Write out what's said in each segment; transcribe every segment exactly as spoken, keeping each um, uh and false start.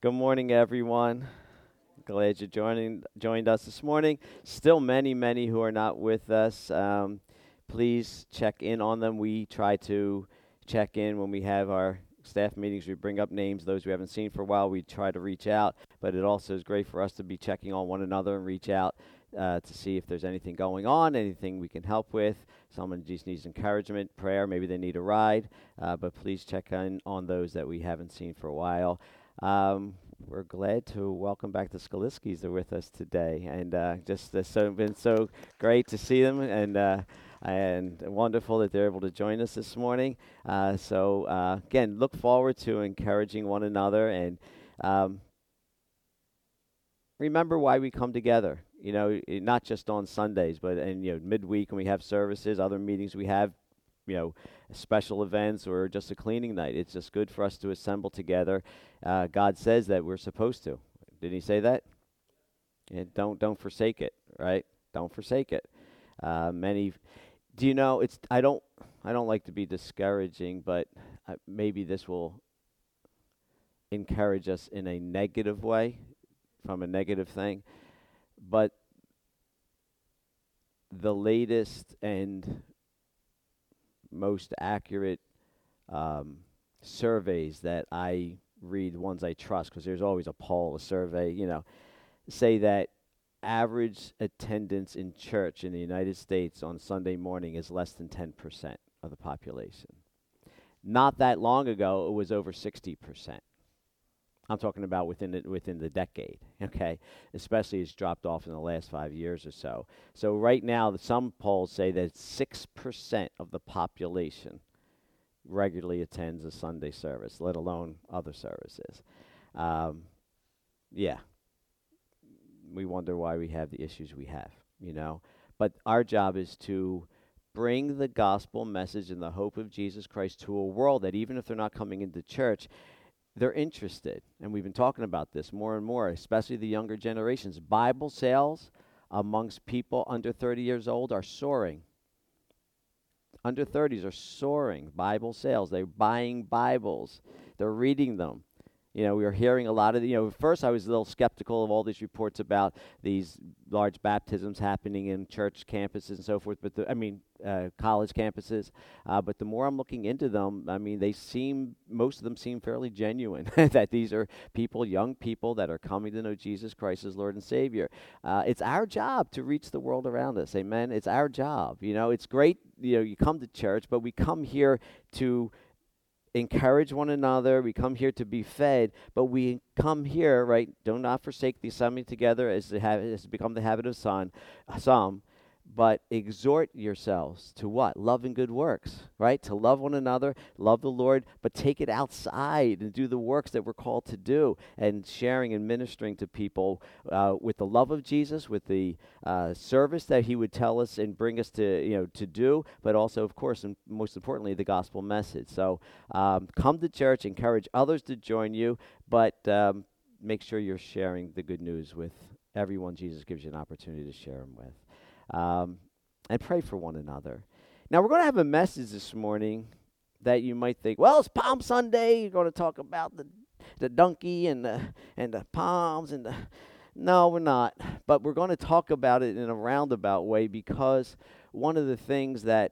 Good morning, everyone. Glad you joining joined us this morning. Still many, many who are not with us. Um, please check in on them. We try to check in when we have our staff meetings. We bring up names, those we haven't seen for a while. We try to reach out, but it also is great for us to be checking on one another and reach out uh, to see if there's anything going on, anything we can help with. Someone just needs encouragement, prayer. Maybe they need a ride, uh, but please check in on those that we haven't seen for a while. Um, we're glad to welcome back the Skaliskis. They're with us today, and uh, just uh, so been so great to see them, and uh, and wonderful that they're able to join us this morning. Uh, so uh, again, look forward to encouraging one another, and um, remember why we come together. You know, i- not just on Sundays, but and you know midweek when we have services, other meetings we have. You know, special events or just a cleaning night. It's just good for us to assemble together. Uh, God says that we're supposed to. Did He say that? And don't don't forsake it, right? Don't forsake it. Uh, many. Do you know? It's. I don't. I don't like to be discouraging, but uh, maybe this will encourage us in a negative way, from a negative thing. But the latest and most accurate um, surveys that I read, ones I trust, because there's always a poll, a survey, you know, say that average attendance in church in the United States on Sunday morning is less than ten percent of the population. Not that long ago, it was over sixty percent. I'm talking about within the, within the decade, okay? Especially it's dropped off in the last five years or so. So right now, the- some polls say that six percent of the population regularly attends a Sunday service, let alone other services. Um, yeah, we wonder why we have the issues we have, you know? But our job is to bring the gospel message and the hope of Jesus Christ to a world that even if they're not coming into church, they're interested, and we've been talking about this more and more, especially the younger generations. Bible sales amongst people under thirty years old are soaring. Under thirties are soaring. Bible sales. They're buying Bibles. They're reading them. You know, we were hearing a lot of, the, you know, first I was a little skeptical of all these reports about these large baptisms happening in church campuses and so forth, but the, I mean, uh, college campuses. Uh, but the more I'm looking into them, I mean, they seem, most of them seem fairly genuine, that these are people, young people that are coming to know Jesus Christ as Lord and Savior. Uh, it's our job to reach the world around us. Amen. It's our job. You know, it's great, you know, you come to church, but we come here to encourage one another. We come here to be fed, but we come here, right? Do not forsake the assembling together, as it has become the habit of some, some, but exhort yourselves to what? Love and good works, right? To love one another, love the Lord, but take it outside and do the works that we're called to do, and sharing and ministering to people uh, with the love of Jesus, with the uh, service that He would tell us and bring us to, you know, to do, but also, of course, and most importantly, the gospel message. So um, come to church, encourage others to join you, but um, make sure you're sharing the good news with everyone Jesus gives you an opportunity to share them with. Um, and pray for one another. Now, we're going to have a message this morning that you might think, well, it's Palm Sunday. You're going to talk about the the donkey and the and the palms and the. No, we're not. But we're going to talk about it in a roundabout way, because one of the things that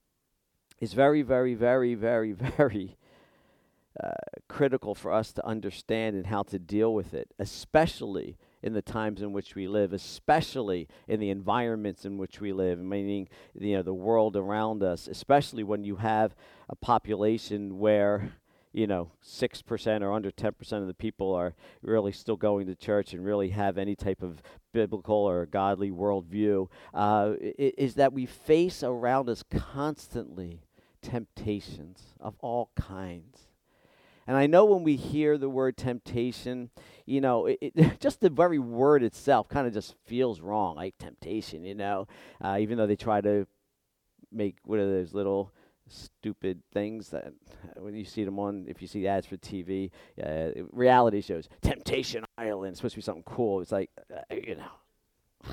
is very, very, very, very, very uh, critical for us to understand and how to deal with it, especially in the times in which we live, especially in the environments in which we live, meaning, you know, the world around us, especially when you have a population where, you know, six percent or under ten percent of the people are really still going to church and really have any type of biblical or godly worldview, uh, i- is that we face around us constantly temptations of all kinds. And I know when we hear the word temptation, you know, it, it, just the very word itself kind of just feels wrong, like temptation, you know, uh, even though they try to make what are those little stupid things that uh, when you see them on, if you see ads for T V, uh, reality shows, Temptation Island, it's supposed to be something cool. It's like, uh, you know,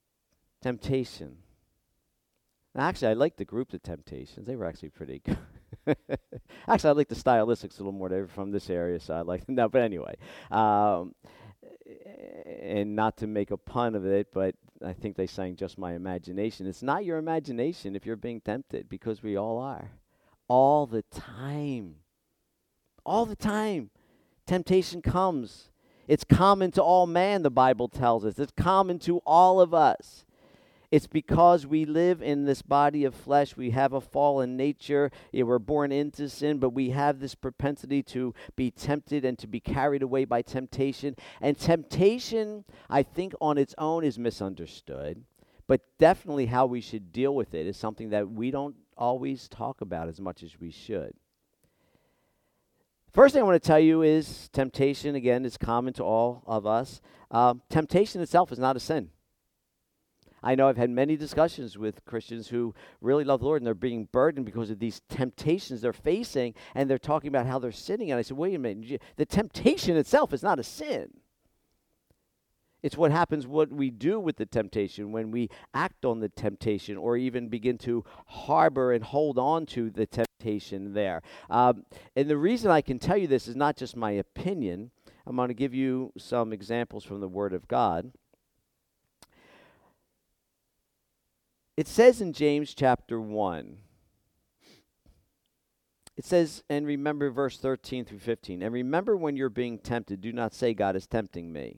temptation. Actually, I like the group, The Temptations. They were actually pretty good. Actually, I like the stylistics a little more. They're from this area, so I like no. But anyway, um, and not to make a pun of it, but I think they sang "Just My Imagination." It's not your imagination if you're being tempted, because we all are, all the time, all the time. Temptation comes. It's common to all man, the Bible tells us. It's common to all of us. It's because we live in this body of flesh. We have a fallen nature. Yeah, we're born into sin, but we have this propensity to be tempted and to be carried away by temptation. And temptation, I think, on its own is misunderstood, but definitely how we should deal with it is something that we don't always talk about as much as we should. First thing I want to tell you is temptation, again, is common to all of us. Um, temptation itself is not a sin. I know I've had many discussions with Christians who really love the Lord, and they're being burdened because of these temptations they're facing, and they're talking about how they're sinning. And I said, wait a minute, the temptation itself is not a sin. It's what happens, what we do with the temptation when we act on the temptation or even begin to harbor and hold on to the temptation there. Um, and the reason I can tell you this is not just my opinion. I'm going to give you some examples from the Word of God. It says in James chapter one, it says, and remember verse thirteen through fifteen, and remember when you're being tempted, do not say God is tempting me.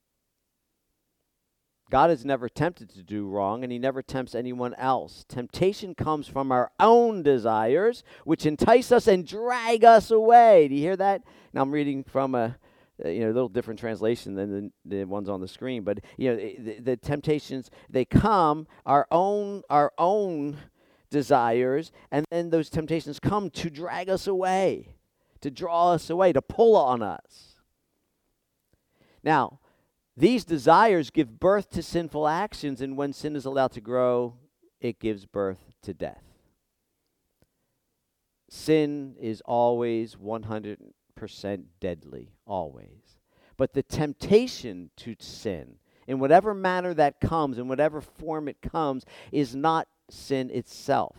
God is never tempted to do wrong, and he never tempts anyone else. Temptation comes from our own desires, which entice us and drag us away. Do you hear that? Now I'm reading from a Uh, you know, a little different translation than the, the ones on the screen, but you know, the, the temptations, they come, our own, our own desires, and then those temptations come to drag us away, to draw us away, to pull on us. Now, these desires give birth to sinful actions, and when sin is allowed to grow, it gives birth to death. Sin is always one hundred percent deadly, always. But the temptation to sin, in whatever manner that comes, in whatever form it comes, is not sin itself.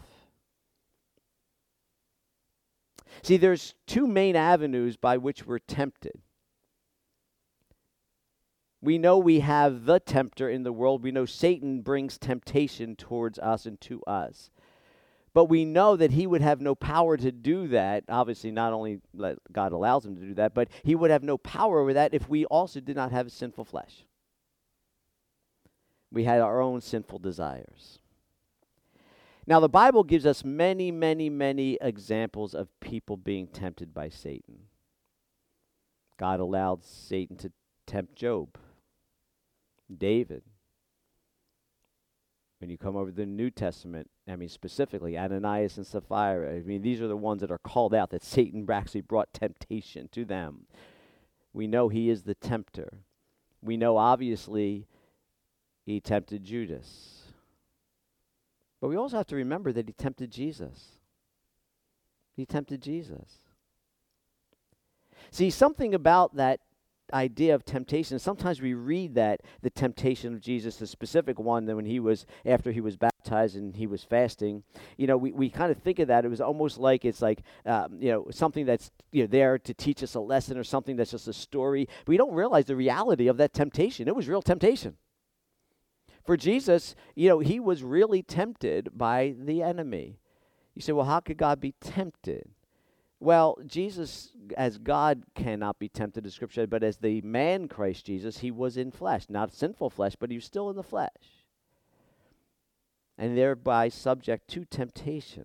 See, there's two main avenues by which we're tempted. We know we have the tempter in the world. We know Satan brings temptation towards us and to us. But we know that he would have no power to do that. Obviously, not only that God allows him to do that, but he would have no power over that if we also did not have a sinful flesh. We had our own sinful desires. Now, the Bible gives us many, many, many examples of people being tempted by Satan. God allowed Satan to tempt Job, David. When you come over to the New Testament, I mean specifically Ananias and Sapphira, I mean these are the ones that are called out that Satan actually brought temptation to them. We know he is the tempter. We know obviously he tempted Judas. But we also have to remember that he tempted Jesus. He tempted Jesus. See, something about that idea of temptation, sometimes we read that the temptation of Jesus, the specific one that when he was, after he was baptized and he was fasting, you know, we, we kind of think of that, it was almost like it's like, um, you know, something that's, you know, there to teach us a lesson or something that's just a story. We don't realize the reality of that temptation. It was real temptation. For Jesus, you know, he was really tempted by the enemy. You say, well, how could God be tempted? Well, Jesus, as God, cannot be tempted, as Scripture said, but as the man Christ Jesus, he was in flesh. Not sinful flesh, but he was still in the flesh. And thereby subject to temptation.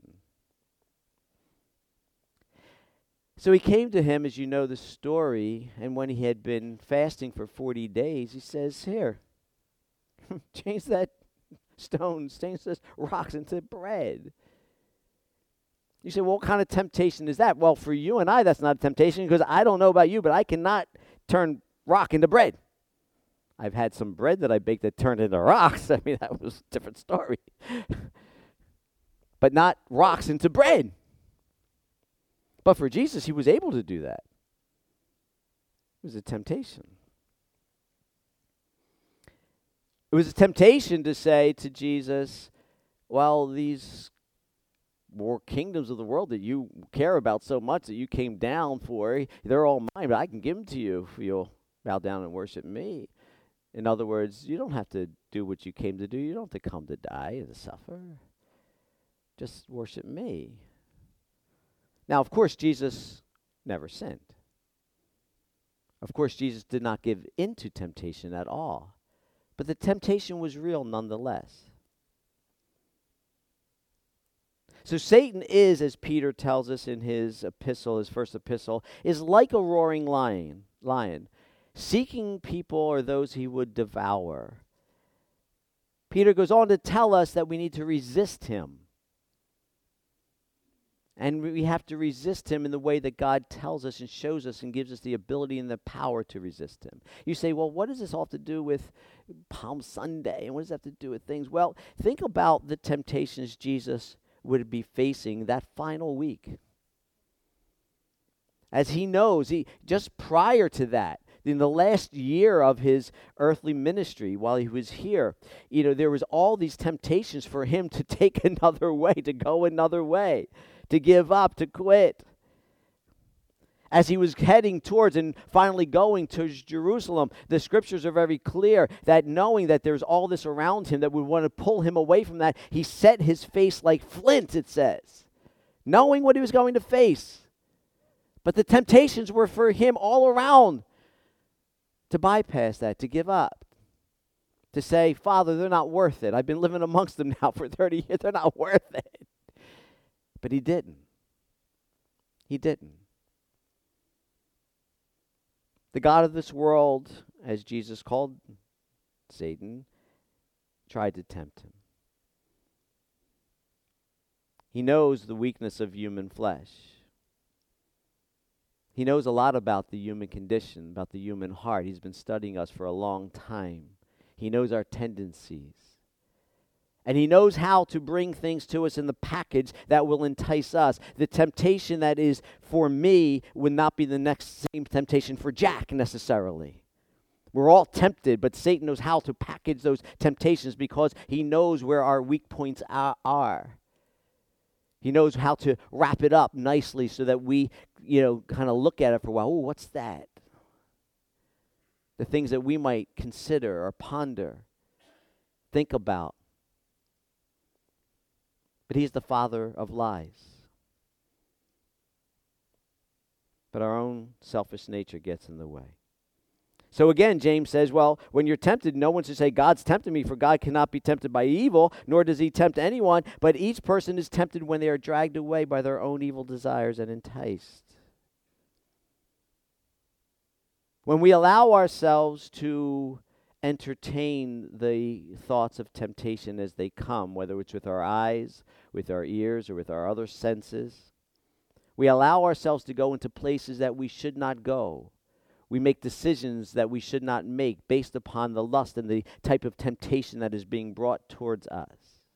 So he came to him, as you know the story, and when he had been fasting for forty days, he says, here, change that stone, change those rocks into bread. You say, well, what kind of temptation is that? Well, for you and I, that's not a temptation, because I don't know about you, but I cannot turn rock into bread. I've had some bread that I baked that turned into rocks. I mean, that was a different story. But not rocks into bread. But for Jesus, he was able to do that. It was a temptation. It was a temptation to say to Jesus, well, these more kingdoms of the world that you care about so much that you came down for. They're all mine, but I can give them to you if you'll bow down and worship me. In other words, you don't have to do what you came to do. You don't have to come to die and to suffer. Just worship me. Now, of course, Jesus never sinned. Of course, Jesus did not give in to temptation at all. But the temptation was real nonetheless. So Satan is, as Peter tells us in his epistle, his first epistle, is like a roaring lion, lion, seeking people or those he would devour. Peter goes on to tell us that we need to resist him. And we have to resist him in the way that God tells us and shows us and gives us the ability and the power to resist him. You say, well, what does this all have to do with Palm Sunday? And what does that have to do with things? Well, think about the temptations Jesus would be facing that final week. As he knows, he just prior to that, in the last year of his earthly ministry, while he was here, you know, there was all these temptations for him to take another way, to go another way, to give up, to quit. As he was heading towards and finally going to Jerusalem, the scriptures are very clear that knowing that there's all this around him that would want to pull him away from that, he set his face like flint, it says, knowing what he was going to face. But the temptations were for him all around to bypass that, to give up, to say, Father, they're not worth it. I've been living amongst them now for thirty years. They're not worth it. But he didn't. He didn't. The God of this world, as Jesus called Satan, tried to tempt him. He knows the weakness of human flesh. He knows a lot about the human condition, about the human heart. He's been studying us for a long time. He knows our tendencies. And he knows how to bring things to us in the package that will entice us. The temptation that is for me would not be the next same temptation for Jack necessarily. We're all tempted, but Satan knows how to package those temptations because he knows where our weak points are. He knows how to wrap it up nicely so that we, you know, kind of look at it for a while. Oh, what's that? The things that we might consider or ponder, think about. But he's the father of lies. But our own selfish nature gets in the way. So again, James says, well, when you're tempted, no one should say, God's tempted me, for God cannot be tempted by evil, nor does he tempt anyone, but each person is tempted when they are dragged away by their own evil desires and enticed. When we allow ourselves to entertain the thoughts of temptation as they come, whether it's with our eyes, with our ears, or with our other senses, we allow ourselves to go into places that we should not go. We make decisions that we should not make based upon the lust and the type of temptation that is being brought towards us.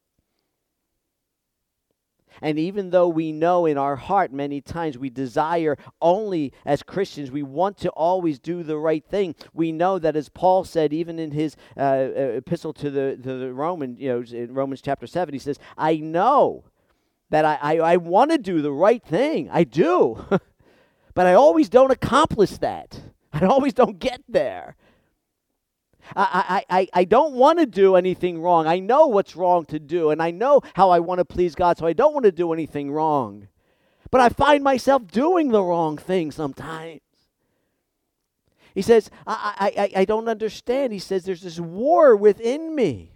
And even though we know in our heart many times we desire only as Christians, we want to always do the right thing. We know that, as Paul said, even in his uh, uh, epistle to the to the Roman, you know, in Romans chapter seven, he says, "I know that I I, I want to do the right thing. I do, but I always don't accomplish that. I always don't get there. I, I, I, I don't want to do anything wrong. I know what's wrong to do, and I know how I want to please God, so I don't want to do anything wrong. But I find myself doing the wrong thing sometimes." He says, I, I, I, I don't understand. He says, there's this war within me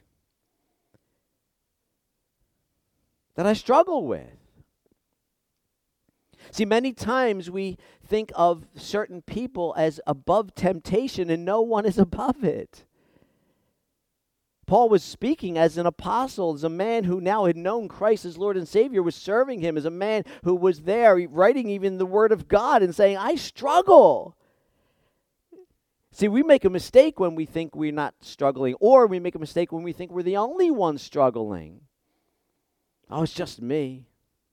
that I struggle with. See, many times we think of certain people as above temptation, and no one is above it. Paul was speaking as an apostle, as a man who now had known Christ as Lord and Savior, was serving him, as a man who was there writing even the Word of God and saying, I struggle. See, we make a mistake when we think we're not struggling, or we make a mistake when we think we're the only ones struggling. Oh, it's just me.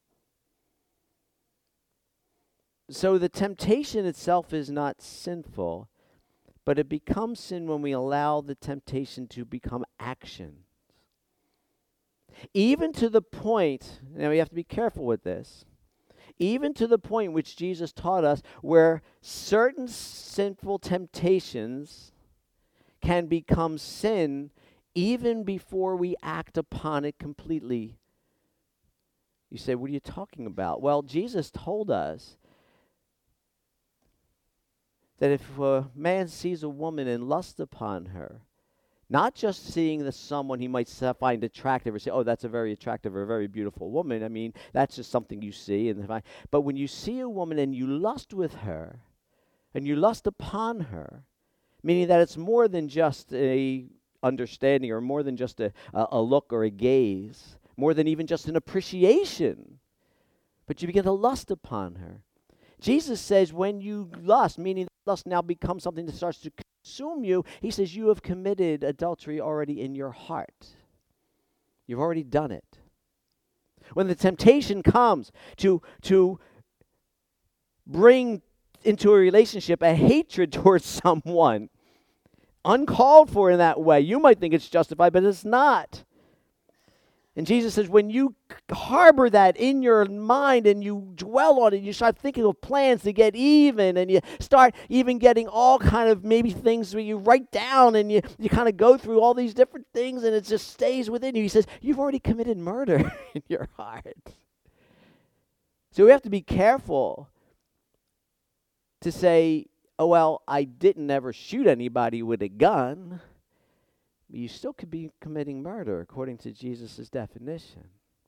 So the temptation itself is not sinful, but it becomes sin when we allow the temptation to become action. Even to the point, now we have to be careful with this, even to the point which Jesus taught us where certain sinful temptations can become sin even before we act upon it completely. You say, what are you talking about? Well, Jesus told us that if a man sees a woman and lusts upon her, not just seeing the someone he might find attractive or say, oh, that's a very attractive or a very beautiful woman. I mean, that's just something you see. And if I, but when you see a woman and you lust with her, and you lust upon her, meaning that it's more than just a understanding or more than just a, a, a look or a gaze, more than even just an appreciation, but you begin to lust upon her. Jesus says when you lust, meaning lust now becomes something that starts to consume you, he says you have committed adultery already in your heart. You've already done it. When the temptation comes to, to bring into a relationship a hatred towards someone, uncalled for in that way, you might think it's justified, but it's not. And Jesus says when you harbor that in your mind and you dwell on it, you start thinking of plans to get even, and you start even getting all kind of maybe things where you write down and you, you kind of go through all these different things and it just stays within you. He says, you've already committed murder in your heart. So we have to be careful to say, oh, well, I didn't ever shoot anybody with a gun. You still could be committing murder according to Jesus' definition.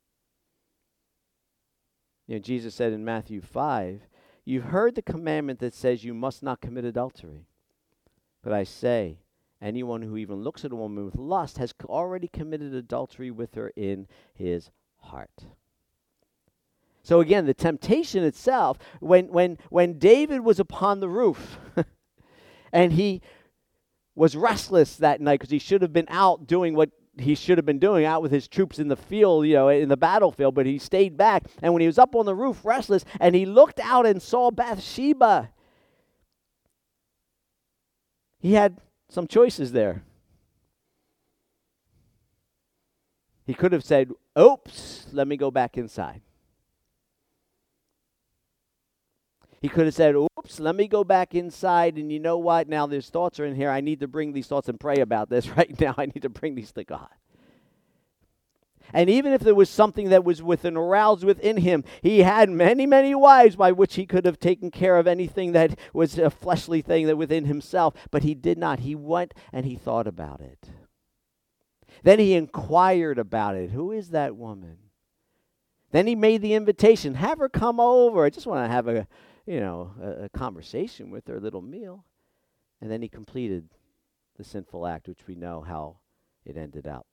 You know, Jesus said in Matthew five, you've heard the commandment that says you must not commit adultery. But I say, anyone who even looks at a woman with lust has already committed adultery with her in his heart. So again, the temptation itself, when when when David was upon the roof and he was restless that night because he should have been out doing what he should have been doing, out with his troops in the field, you know, in the battlefield, but he stayed back. And when he was up on the roof restless and he looked out and saw Bathsheba, he had some choices there. He could have said, oops, let me go back inside. He could have said, oops, let me go back inside, and you know what? Now there's thoughts are in here. I need to bring these thoughts and pray about this right now. I need to bring these to God. And even if there was something that was within, aroused within him, he had many, many wives by which he could have taken care of anything that was a fleshly thing that within himself, but he did not. He went and he thought about it. Then he inquired about it. Who is that woman? Then he made the invitation. Have her come over. I just want to have a you know, a, a conversation with her, a little meal. And then he completed the sinful act, which we know how it ended up.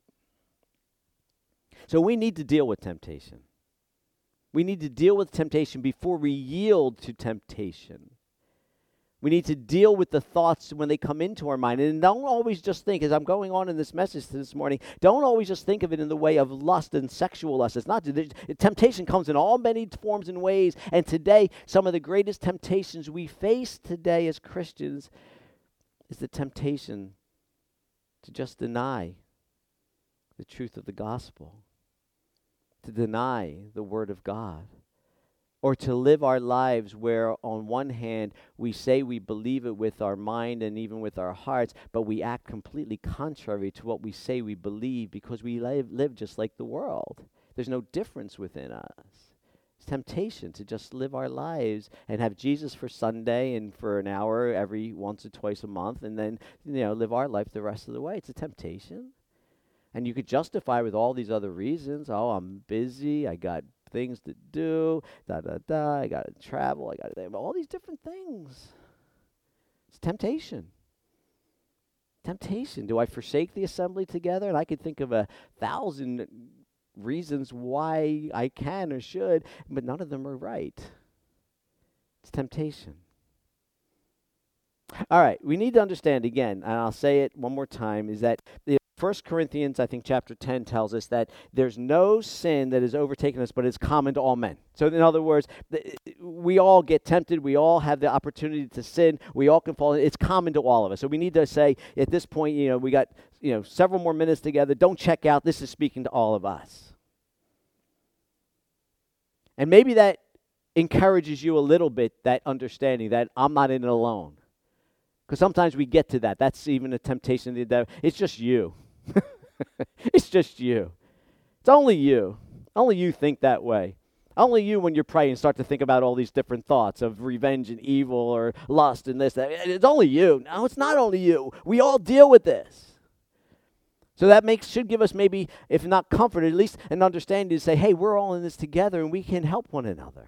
So we need to deal with temptation. We need to deal with temptation before we yield to temptation. We need to deal with the thoughts when they come into our mind. And don't always just think, as I'm going on in this message this morning, don't always just think of it in the way of lust and sexual lust. It's not. Temptation comes in all many forms and ways. And today, some of the greatest temptations we face today as Christians is the temptation to just deny the truth of the gospel, to deny the word of God. Or to live our lives where on one hand we say we believe it with our mind and even with our hearts, but we act completely contrary to what we say we believe because we live, live just like the world. There's no difference within us. It's temptation to just live our lives and have Jesus for Sunday and for an hour every once or twice a month and then, you know, live our life the rest of the way. It's a temptation. And you could justify with all these other reasons. Oh, I'm busy. I got things to do, da da da, I gotta travel, I gotta do all these different things. It's temptation. Temptation. Do I forsake the assembly together? And I could think of a thousand reasons why I can or should, but none of them are right. It's temptation. All right, we need to understand again, and I'll say it one more time, is that the First Corinthians, I think chapter ten tells us that there's no sin that has overtaken us, but it's common to all men. So in other words, th- we all get tempted. We all have the opportunity to sin. We all can fall. It's common to all of us. So we need to say at this point, you know, we got, you know, several more minutes together. Don't check out. This is speaking to all of us. And maybe that encourages you a little bit, that understanding that I'm not in it alone. Because sometimes we get to that. That's even a temptation of the devil. It's just you. It's just you. It's only you. Only you think that way. Only you, when you're praying, start to think about all these different thoughts of revenge and evil or lust and this, that. It's only you. No, it's not only you. We all deal with this. So that makes should give us maybe, if not comfort, at least an understanding to say, hey, we're all in this together and we can help one another.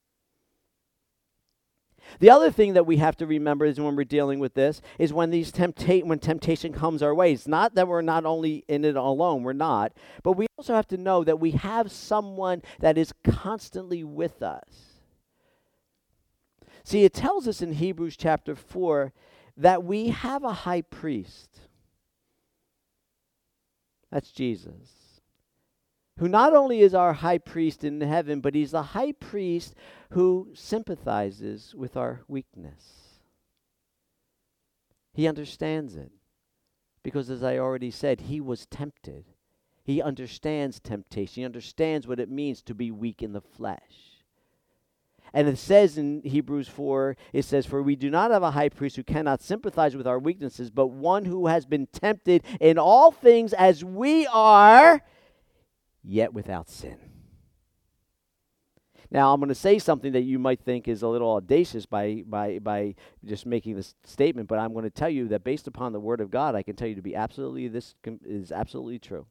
The other thing that we have to remember is when we're dealing with this is when these tempta- when temptation comes our way. It's not that we're not only in it alone, we're not, but we also have to know that we have someone that is constantly with us. See, it tells us in Hebrews chapter four that we have a high priest. That's Jesus, who not only is our high priest in heaven, but he's the high priest who sympathizes with our weakness. He understands it because, as I already said, he was tempted. He understands temptation. He understands what it means to be weak in the flesh. And it says in Hebrews four, it says, "For we do not have a high priest who cannot sympathize with our weaknesses, but one who has been tempted in all things as we are, yet without sin." Now, I'm going to say something that you might think is a little audacious by by by just making this statement, but I'm going to tell you that based upon the Word of God, I can tell you to be absolutely, this is absolutely true.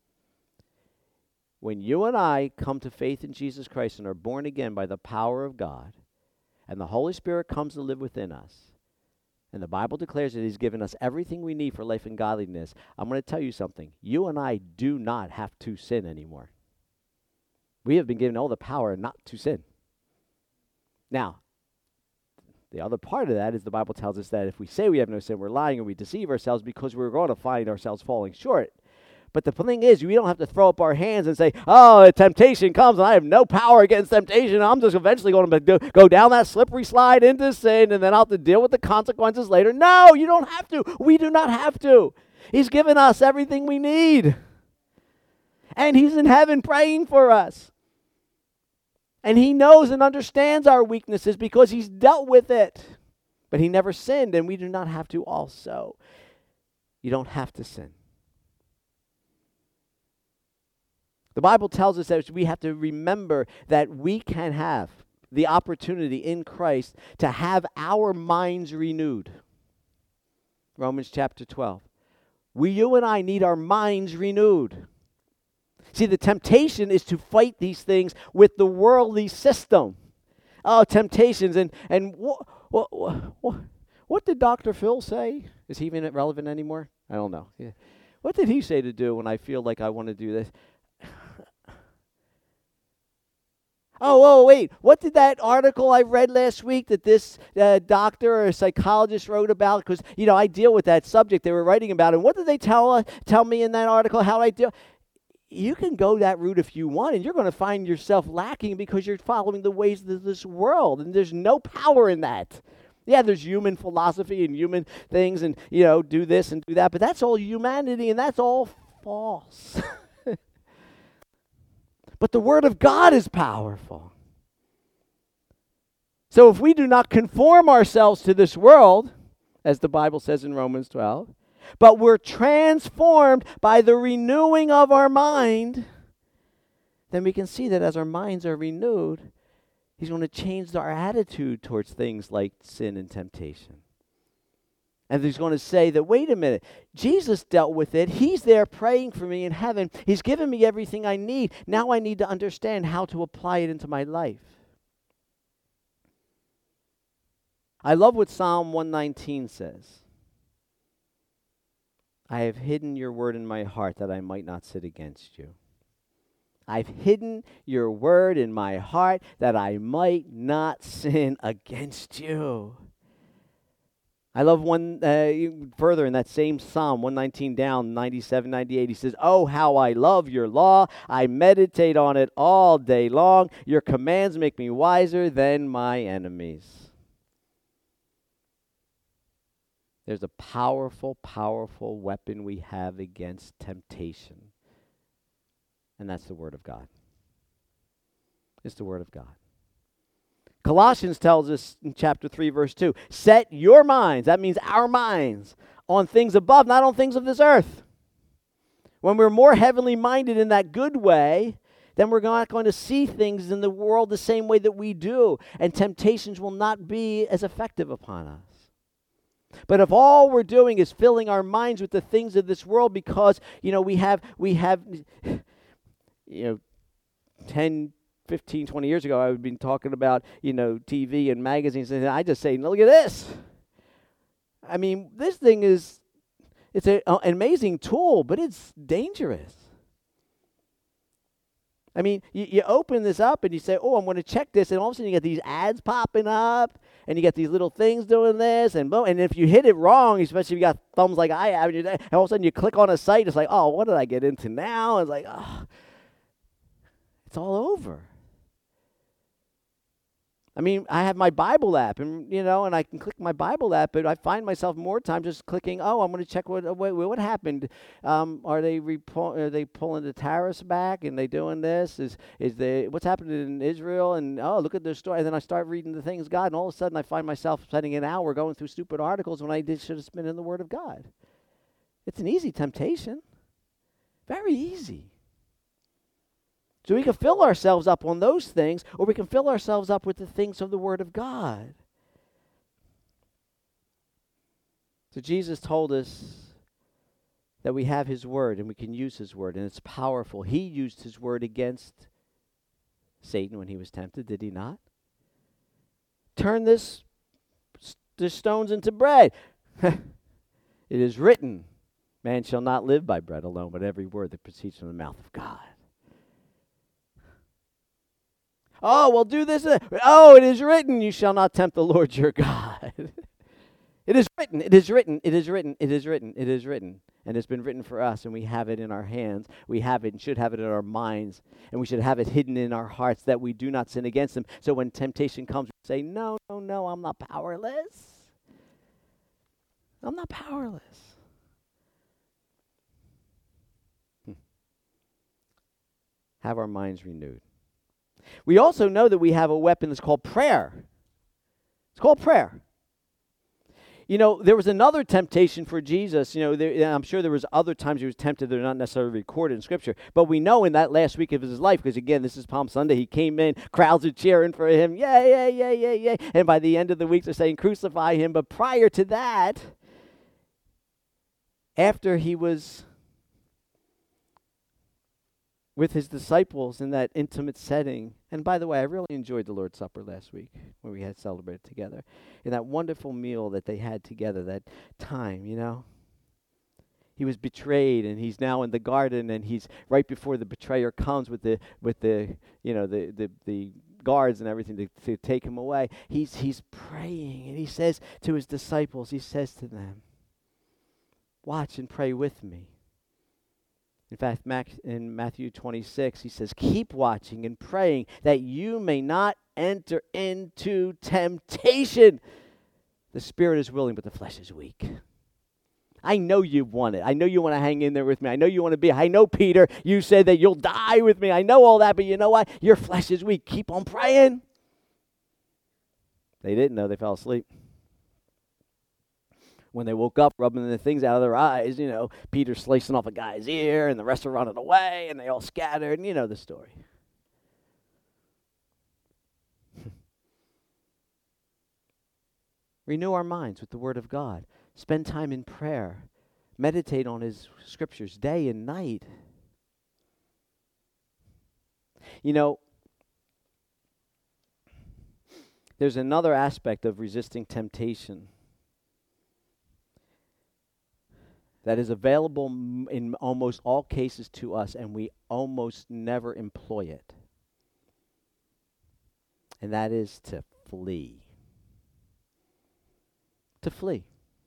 When you and I come to faith in Jesus Christ and are born again by the power of God, and the Holy Spirit comes to live within us, and the Bible declares that he's given us everything we need for life and godliness, I'm going to tell you something. You and I do not have to sin anymore. We have been given all the power not to sin. Now, the other part of that is the Bible tells us that if we say we have no sin, we're lying and we deceive ourselves because we're going to find ourselves falling short. But the thing is, we don't have to throw up our hands and say, oh, temptation comes and I have no power against temptation. I'm just eventually going to do, go down that slippery slide into sin and then I'll have to deal with the consequences later. No, you don't have to. We do not have to. He's given us everything we need. And he's in heaven praying for us. And he knows and understands our weaknesses because he's dealt with it. But he never sinned, and we do not have to also. You don't have to sin. The Bible tells us that we have to remember that we can have the opportunity in Christ to have our minds renewed. Romans chapter twelve. We, you and I need our minds renewed. See, the temptation is to fight these things with the worldly system. Oh, temptations. And, and what, what, what, what did Doctor Phil say? Is he even relevant anymore? I don't know. Yeah. What did he say to do when I feel like I want to do this? Oh, oh, wait. What did that article I read last week that this uh, doctor or psychologist wrote about? Because, you know, I deal with that subject they were writing about. And what did they tell uh, tell me in that article how I deal? You can go that route if you want, and you're going to find yourself lacking because you're following the ways of this world, and there's no power in that. Yeah, there's human philosophy and human things and, you know, do this and do that, but that's all humanity, and that's all false. But the Word of God is powerful. So if we do not conform ourselves to this world, as the Bible says in Romans twelve, but we're transformed by the renewing of our mind, then we can see that as our minds are renewed, he's going to change our attitude towards things like sin and temptation. And he's going to say that, wait a minute, Jesus dealt with it. He's there praying for me in heaven. He's given me everything I need. Now I need to understand how to apply it into my life. I love what Psalm one nineteen says. I have hidden your word in my heart that I might not sin against you. I've hidden your word in my heart that I might not sin against you. I love one uh, further in that same Psalm, one nineteen down, ninety-seven, ninety-eight. He says, "Oh, how I love your law. I meditate on it all day long. Your commands make me wiser than my enemies." There's a powerful, powerful weapon we have against temptation, and that's the Word of God. It's the Word of God. Colossians tells us in chapter three, verse two, set your minds, that means our minds, on things above, not on things of this earth. When we're more heavenly minded in that good way, then we're not going to see things in the world the same way that we do, and temptations will not be as effective upon us. But if all we're doing is filling our minds with the things of this world because, you know, we have, we have, you know, ten, fifteen, twenty years ago, I would be talking about, you know, T V and magazines, and I just say, look at this. I mean, this thing is, it's a, uh, an amazing tool, but it's dangerous. I mean, you, you open this up and you say, oh, I'm going to check this, and all of a sudden you get these ads popping up, and you get these little things doing this, and boom, and if you hit it wrong, especially if you got thumbs like I have, and, and all of a sudden you click on a site, it's like, oh, what did I get into now? It's like, oh, it's all over. I mean, I have my Bible app, and you know, and I can click my Bible app, but I find myself more times just clicking. Oh, I'm going to check what what, what happened. Um, are they repo- are they pulling the tariffs back? And they doing this? Is is they what's happening in Israel? And oh, look at their story. And then I start reading the things of God, and all of a sudden I find myself spending an hour going through stupid articles when I did should have been in the Word of God. It's an easy temptation, very easy. So we can fill ourselves up on those things, or we can fill ourselves up with the things of the Word of God. So Jesus told us that we have His Word and we can use His Word, and it's powerful. He used His Word against Satan when he was tempted, did He not? Turn this, the stones into bread. It is written, man shall not live by bread alone, but every word that proceeds from the mouth of God. Oh, well, do this. Uh, oh, it is written, you shall not tempt the Lord your God. It is written, it is written, it is written, it is written, it is written. And it's been written for us, and we have it in our hands. We have it and should have it in our minds, and we should have it hidden in our hearts that we do not sin against Him. So when temptation comes, we say, no, no, no, I'm not powerless. I'm not powerless. Hmm. Have our minds renewed. We also know that we have a weapon that's called prayer. It's called prayer. You know, there was another temptation for Jesus. You know, there, I'm sure there was other times he was tempted that are not necessarily recorded in Scripture. But we know in that last week of his life, because again, this is Palm Sunday, he came in, crowds are cheering for him, yay, yay, yay, yay, yay. And by the end of the week, they're saying, crucify him. But prior to that, after he was with his disciples in that intimate setting. And by the way, I really enjoyed the Lord's Supper last week when we had celebrated together. And that wonderful meal that they had together, that time, you know. He was betrayed, and he's now in the garden, and he's right before the betrayer comes with the with the you know the the, the guards and everything to, to take him away. He's he's praying, and he says to his disciples, he says to them, watch and pray with me. In fact, in Matthew twenty-six, he says, keep watching and praying that you may not enter into temptation. The spirit is willing, but the flesh is weak. I know you want it. I know you want to hang in there with me. I know you want to be. I know, Peter, you said that you'll die with me. I know all that, but you know what? Your flesh is weak. Keep on praying. They didn't know. They fell asleep. When they woke up, rubbing the things out of their eyes, you know, Peter slicing off a guy's ear, and the rest are running away, and they all scattered, and you know the story. Renew our minds with the Word of God. Spend time in prayer. Meditate on His Scriptures day and night. You know, there's another aspect of resisting temptation that is available in almost all cases to us, and we almost never employ it. And that is to flee. To flee.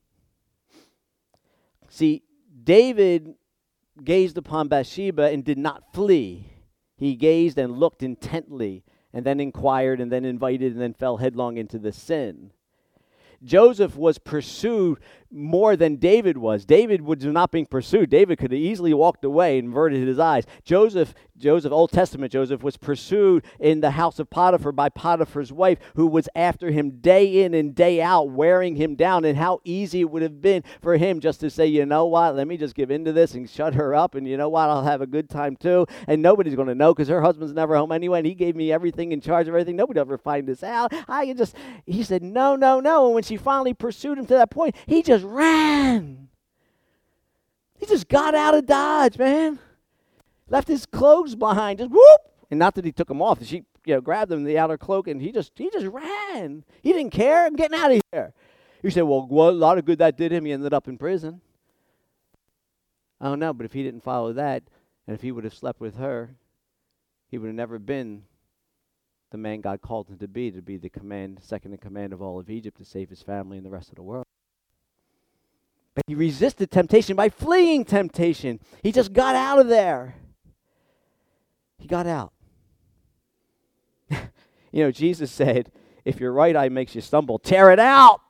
See, David gazed upon Bathsheba and did not flee. He gazed and looked intently, and then inquired, and then invited, and then fell headlong into the sin. Joseph was pursued more than David was. David was not being pursued. David could have easily walked away and averted his eyes. Joseph, Joseph, Old Testament Joseph, was pursued in the house of Potiphar by Potiphar's wife, who was after him day in and day out, wearing him down. And how easy it would have been for him just to say, you know what, let me just give in to this and shut her up, and you know what, I'll have a good time too. And nobody's going to know because her husband's never home anyway, and he gave me everything, in charge of everything. Nobody will ever find this out. I can just, he said, no, no, no. And when she finally pursued him to that point, he just ran. He just got out of Dodge, man. Left his clothes behind, just whoop. And not that he took them off. She, you know, grabbed him in the outer cloak, and he just, he just ran. He didn't care. I'm getting out of here. You say, well, well, a lot of good that did him. He ended up in prison. I don't know, but if he didn't follow that, and if he would have slept with her, he would have never been the man God called him to be, to be the command, second in command of all of Egypt, to save his family and the rest of the world. But he resisted temptation by fleeing temptation. He just got out of there. He got out. You know, Jesus said, if your right eye makes you stumble, tear it out.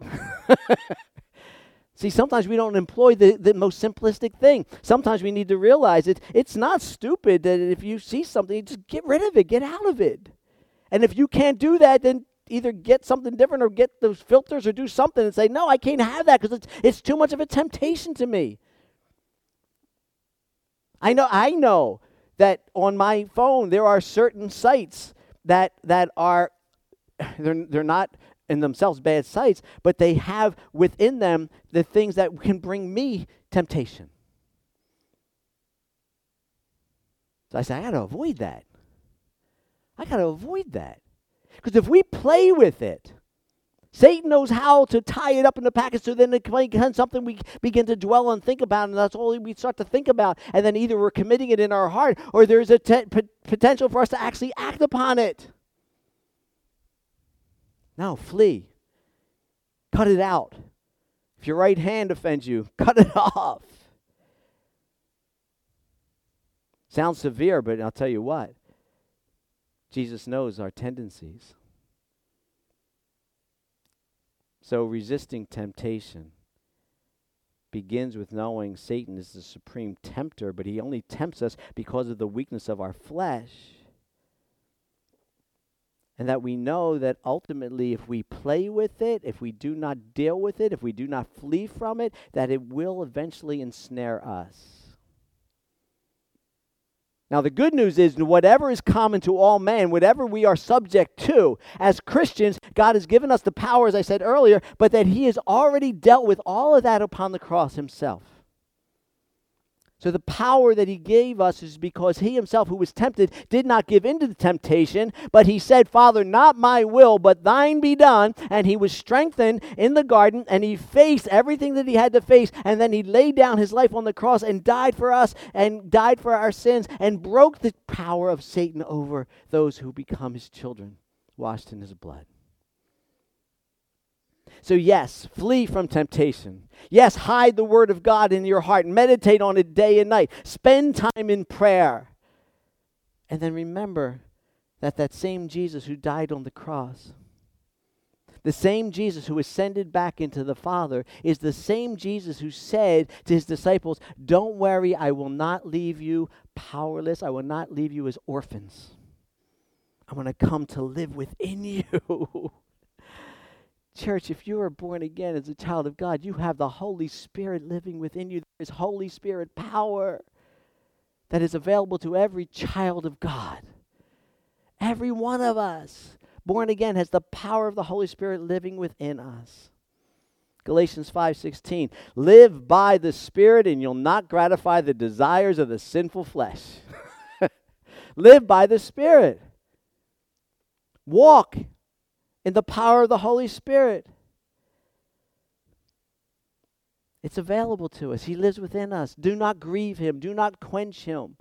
See, sometimes we don't employ the, the most simplistic thing. Sometimes we need to realize it. It's not stupid that if you see something, just get rid of it, get out of it. And if you can't do that, then either get something different or get those filters or do something and say, no, I can't have that because it's, it's too much of a temptation to me. I know, I know that on my phone there are certain sites that that are, they're, they're not in themselves bad sites, but they have within them the things that can bring me temptation. So I say, I got to avoid that. I got to avoid that. Because if we play with it, Satan knows how to tie it up in the package so then it becomes something we begin to dwell and think about, and that's all we start to think about. And then either we're committing it in our heart or there's a te- p- potential for us to actually act upon it. No, flee. Cut it out. If your right hand offends you, cut it off. Sounds severe, but I'll tell you what. Jesus knows our tendencies. So resisting temptation begins with knowing Satan is the supreme tempter, but he only tempts us because of the weakness of our flesh. And that we know that ultimately if we play with it, if we do not deal with it, if we do not flee from it, that it will eventually ensnare us. Now, the good news is whatever is common to all men, whatever we are subject to, as Christians, God has given us the power, as I said earlier, but that he has already dealt with all of that upon the cross himself. So the power that he gave us is because he himself, who was tempted, did not give in to the temptation, but he said, Father, not my will, but thine be done. And he was strengthened in the garden, and he faced everything that he had to face, and then he laid down his life on the cross and died for us, and died for our sins, and broke the power of Satan over those who become his children, washed in his blood. So yes, flee from temptation. Yes, hide the word of God in your heart. Meditate on it day and night. Spend time in prayer. And then remember that that same Jesus who died on the cross, the same Jesus who ascended back into the Father, is the same Jesus who said to his disciples, don't worry, I will not leave you powerless. I will not leave you as orphans. I'm going to come to live within you. Church, if you are born again as a child of God, you have the Holy Spirit living within you. There is Holy Spirit power that is available to every child of God. Every one of us, born again, has the power of the Holy Spirit living within us. Galatians five sixteen, live by the Spirit and you'll not gratify the desires of the sinful flesh. Live by the Spirit. Walk in the power of the Holy Spirit. It's available to us. He lives within us. Do not grieve him. Do not quench him.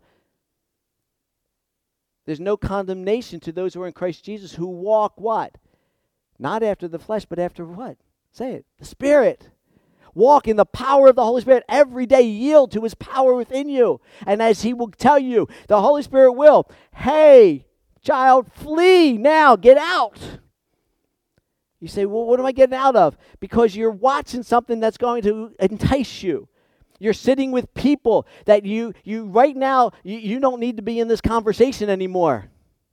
There's no condemnation to those who are in Christ Jesus who walk what? Not after the flesh, but after what? Say it. The Spirit. Walk in the power of the Holy Spirit every day. Yield to His power within you. And as He will tell you, the Holy Spirit will, hey, child, flee now. Get out. You say, well, what am I getting out of? Because you're watching something that's going to entice you. You're sitting with people that you, you right now, you, you don't need to be in this conversation anymore.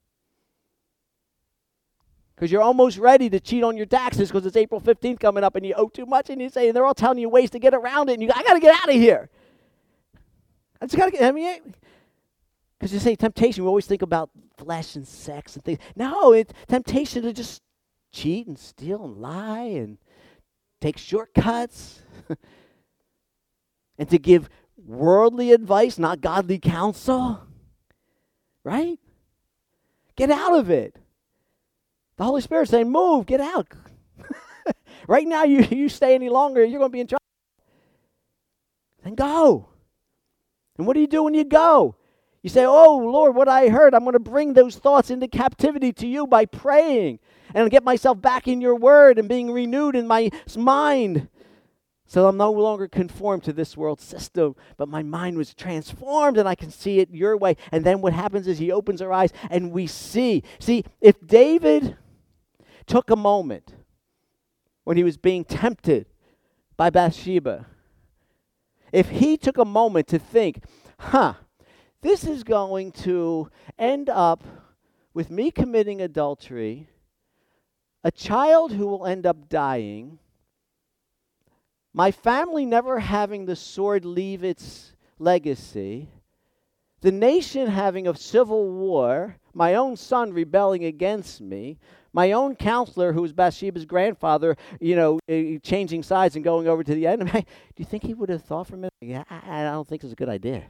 Because you're almost ready to cheat on your taxes because it's April fifteenth coming up and you owe too much, and you say, and they're all telling you ways to get around it, and you go, I got to get out of here. I just got to get, I mean, because you say temptation, we always think about flesh and sex and things. No, it's temptation to just cheat and steal and lie and take shortcuts and to give worldly advice, not godly counsel. Right? Get out of it. The Holy Spirit's saying, move, get out. Right now, you, you stay any longer, you're going to be in trouble. Then go. And what do you do when you go? You say, oh, Lord, what I heard, I'm going to bring those thoughts into captivity to you by praying and get myself back in your word and being renewed in my mind. So I'm no longer conformed to this world system, but my mind was transformed and I can see it your way. And then what happens is He opens our eyes and we see. See, if David took a moment when he was being tempted by Bathsheba, if he took a moment to think, huh, this is going to end up with me committing adultery, a child who will end up dying, my family never having the sword leave its legacy, the nation having a civil war, my own son rebelling against me, my own counselor, who was Bathsheba's grandfather, you know, uh, changing sides and going over to the enemy. Do you think he would have thought for a minute? Yeah, I, I don't think it's a good idea.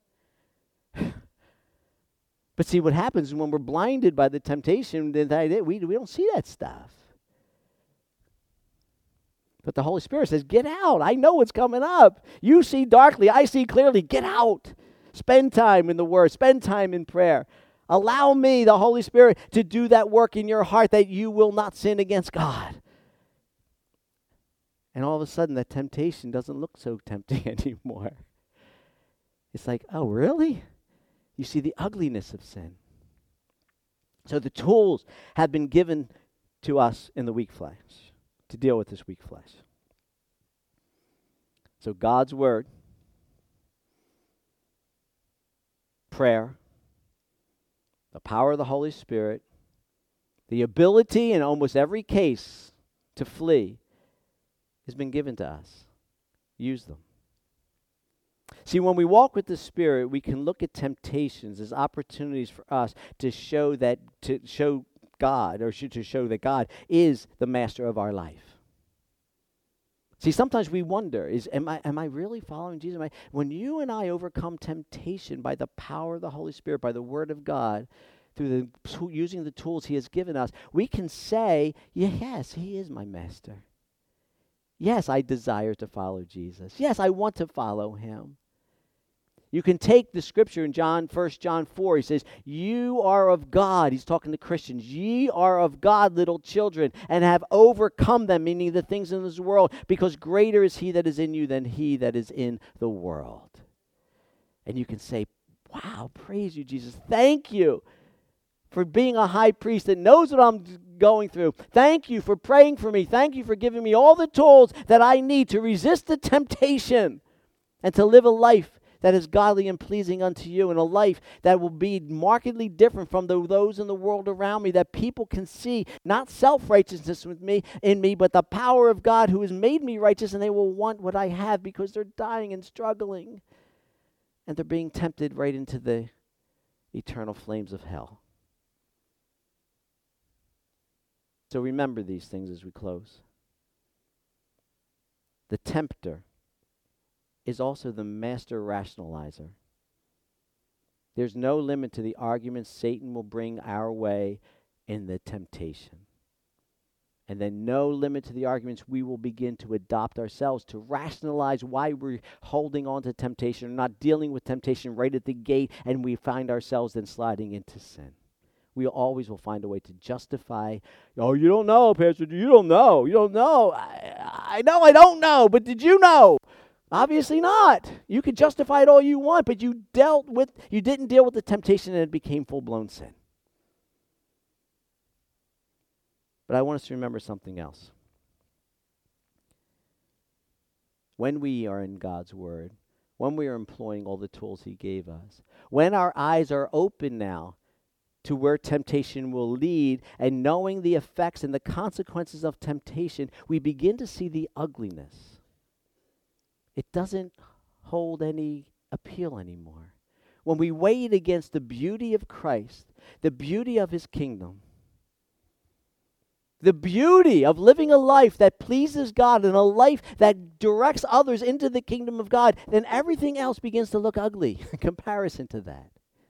But see, what happens when we're blinded by the temptation, then we, we don't see that stuff. But the Holy Spirit says, get out. I know what's coming up. You see darkly. I see clearly. Get out. Spend time in the Word. Spend time in prayer. Allow me, the Holy Spirit, to do that work in your heart that you will not sin against God. And all of a sudden, that temptation doesn't look so tempting anymore. It's like, oh, really? You see the ugliness of sin. So the tools have been given to us in the weak flesh to deal with this weak flesh. So God's Word, prayer, the power of the Holy Spirit, the ability in almost every case to flee has been given to us. Use them. See, when we walk with the Spirit, we can look at temptations as opportunities for us to show that, to show God, or to show that God is the master of our life. See, sometimes we wonder, is am I am I really following Jesus? Am I, when you and I overcome temptation by the power of the Holy Spirit, by the Word of God, through the using the tools He has given us, we can say, yes, He is my master. Yes, I desire to follow Jesus. Yes, I want to follow Him. You can take the scripture in John, First John four. He says, you are of God. He's talking to Christians. Ye are of God, little children, and have overcome them, meaning the things in this world, because greater is He that is in you than he that is in the world. And you can say, wow, praise you, Jesus. Thank you for being a high priest that knows what I'm going through. Thank you for praying for me. Thank you for giving me all the tools that I need to resist the temptation and to live a life that is godly and pleasing unto you, and a life that will be markedly different from the, those in the world around me, that people can see not self-righteousness with me in me, but the power of God who has made me righteous, and they will want what I have because they're dying and struggling, and they're being tempted right into the eternal flames of hell. So remember these things as we close. The tempter is also the master rationalizer. There's no limit to the arguments Satan will bring our way in the temptation. And then no limit to the arguments we will begin to adopt ourselves to rationalize why we're holding on to temptation or not dealing with temptation right at the gate, and we find ourselves then sliding into sin. We always will find a way to justify, oh, you don't know, Pastor, you don't know, you don't know. I, I know I don't know, but did you know? Obviously not. You could justify it all you want, but you dealt with, you didn't deal with the temptation and it became full-blown sin. But I want us to remember something else. When we are in God's Word, when we are employing all the tools He gave us, when our eyes are open now to where temptation will lead, and knowing the effects and the consequences of temptation, we begin to see the ugliness. It doesn't hold any appeal anymore. When we weigh it against the beauty of Christ, the beauty of His kingdom, the beauty of living a life that pleases God and a life that directs others into the kingdom of God, then everything else begins to look ugly in comparison to that.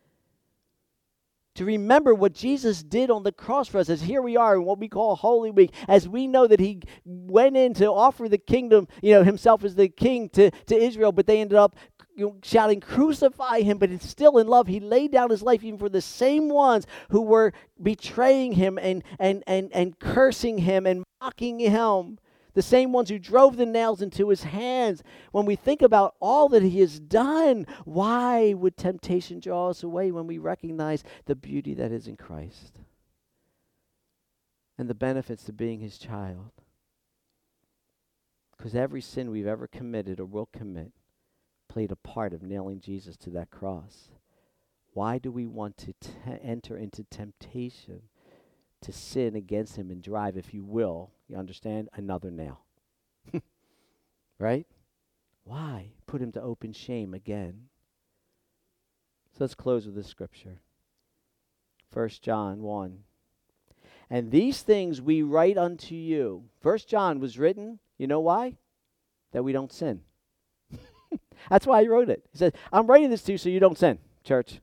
To remember what Jesus did on the cross for us, as here we are in what we call Holy Week, as we know that He went in to offer the kingdom, you know, Himself as the king to, to Israel, but they ended up, you know, shouting, crucify Him, but it's still in love. He laid down His life even for the same ones who were betraying Him and, and, and, and cursing Him and mocking Him. The same ones who drove the nails into His hands. When we think about all that He has done, why would temptation draw us away when we recognize the beauty that is in Christ and the benefits to being His child? Because every sin we've ever committed or will commit played a part of nailing Jesus to that cross. Why do we want to t- enter into temptation to sin against Him and drive, if you will, you understand, another nail? Right? Why? Put Him to open shame again. So let's close with this scripture. First John one. And these things we write unto you. First John was written, you know why? That we don't sin. That's why he wrote it. He said, I'm writing this to you so you don't sin, church.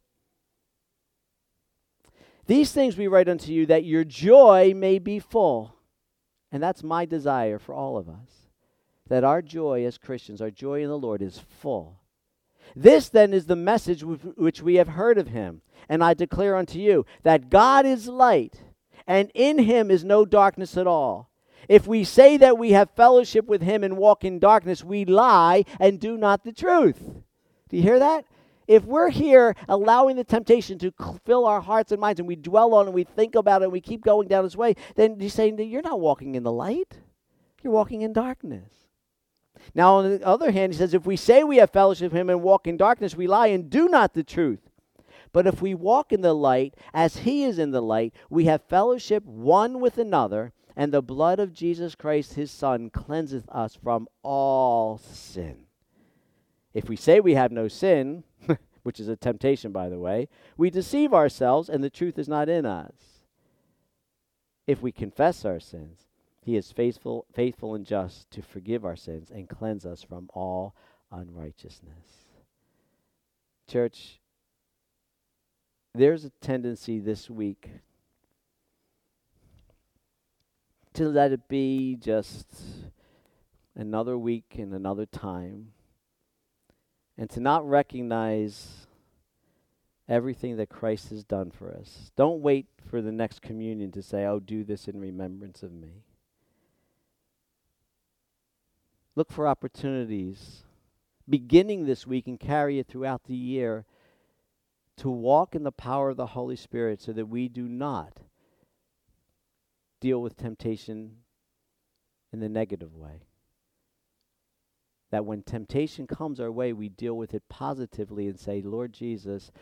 These things we write unto you that your joy may be full. And that's my desire for all of us. That our joy as Christians, our joy in the Lord is full. This then is the message which we have heard of Him. And I declare unto you that God is light, and in Him is no darkness at all. If we say that we have fellowship with Him and walk in darkness, we lie and do not the truth. Do you hear that? If we're here allowing the temptation to fill our hearts and minds, and we dwell on it, and we think about it, and we keep going down this way, then you're saying that you're not walking in the light. You're walking in darkness. Now, on the other hand, he says, if we say we have fellowship with Him and walk in darkness, we lie and do not the truth. But if we walk in the light, as He is in the light, we have fellowship one with another, and the blood of Jesus Christ, His Son, cleanseth us from all sin. If we say we have no sin, which is a temptation, by the way, we deceive ourselves, and the truth is not in us. If we confess our sins, He is faithful, faithful and just to forgive our sins and cleanse us from all unrighteousness. Church, there's a tendency this week to let it be just another week and another time, and to not recognize everything that Christ has done for us. Don't wait for the next communion to say, oh, do this in remembrance of me. Look for opportunities, beginning this week and carry it throughout the year, to walk in the power of the Holy Spirit so that we do not deal with temptation in the negative way. That when temptation comes our way, we deal with it positively and say, Lord Jesus,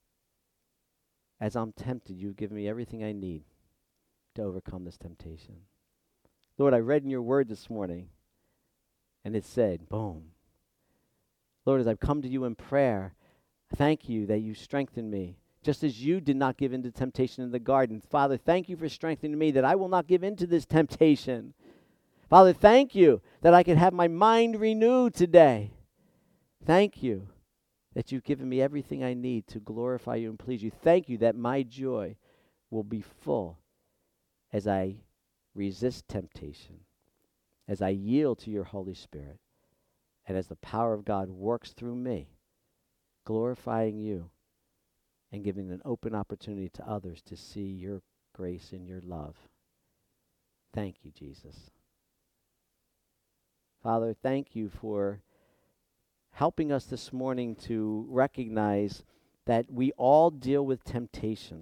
as I'm tempted, you've given me everything I need to overcome this temptation. Lord, I read in your word this morning, and it said, boom. Lord, as I've come to you in prayer, thank you that you strengthened me, just as you did not give in to temptation in the garden. Father, thank you for strengthening me that I will not give in to this temptation. Father, thank you that I can have my mind renewed today. Thank you that you've given me everything I need to glorify you and please you. Thank you that my joy will be full as I resist temptation, as I yield to your Holy Spirit, and as the power of God works through me, glorifying you and giving an open opportunity to others to see your grace and your love. Thank you, Jesus. Father, thank you for helping us this morning to recognize that we all deal with temptation.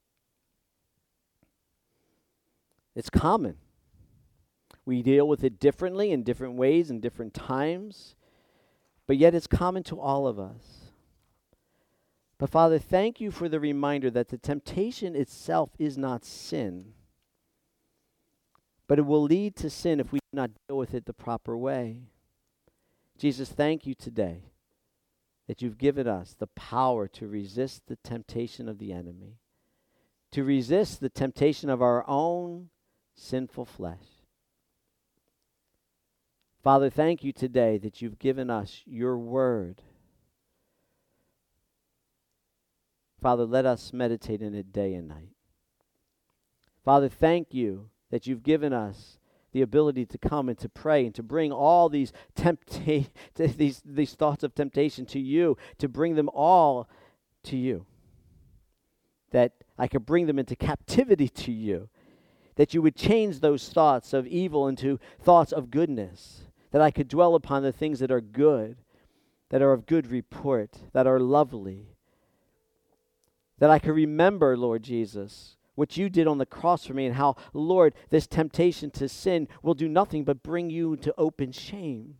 It's common. We deal with it differently in different ways in different times, but yet it's common to all of us. But Father, thank you for the reminder that the temptation itself is not sin, but it will lead to sin if we do not deal with it the proper way. Jesus, thank you today that you've given us the power to resist the temptation of the enemy, to resist the temptation of our own sinful flesh. Father, thank you today that you've given us your word. Father, let us meditate in it day and night. Father, thank you that you've given us the ability to come and to pray and to bring all these tempta- these these thoughts of temptation to you, to bring them all to you. That I could bring them into captivity to you. That you would change those thoughts of evil into thoughts of goodness. That I could dwell upon the things that are good, that are of good report, that are lovely. That I could remember, Lord Jesus, what you did on the cross for me, and how, Lord, this temptation to sin will do nothing but bring you to open shame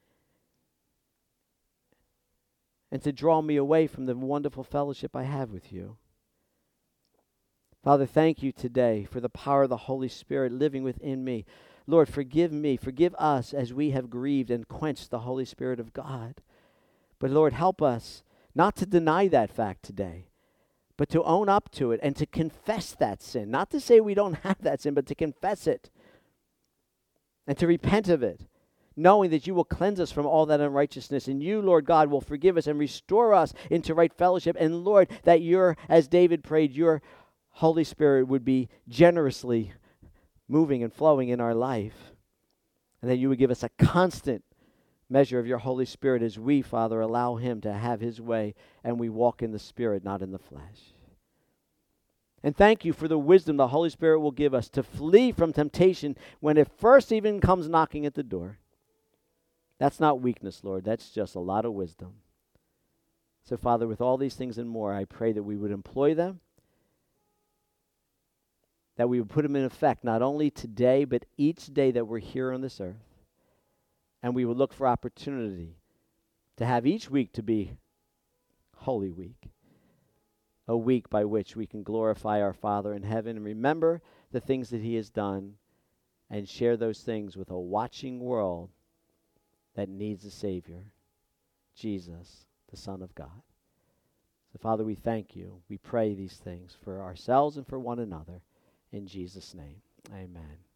and to draw me away from the wonderful fellowship I have with you. Father, thank you today for the power of the Holy Spirit living within me. Lord, forgive me, forgive us as we have grieved and quenched the Holy Spirit of God. But Lord, help us not to deny that fact today, but to own up to it and to confess that sin. Not to say we don't have that sin, but to confess it and to repent of it, knowing that you will cleanse us from all that unrighteousness. And you, Lord God, will forgive us and restore us into right fellowship. And Lord, that your, as David prayed, your Holy Spirit would be generously moving and flowing in our life. And that you would give us a constant measure of your Holy Spirit as we, Father, allow him to have his way and we walk in the Spirit, not in the flesh. And thank you for the wisdom the Holy Spirit will give us to flee from temptation when it first even comes knocking at the door. That's not weakness, Lord. That's just a lot of wisdom. So, Father, with all these things and more, I pray that we would employ them, that we would put them in effect not only today, but each day that we're here on this earth. And we would look for opportunity to have each week to be Holy Week, a week by which we can glorify our Father in heaven and remember the things that he has done and share those things with a watching world that needs a Savior, Jesus, the Son of God. So, Father, we thank you. We pray these things for ourselves and for one another. In Jesus' name, amen.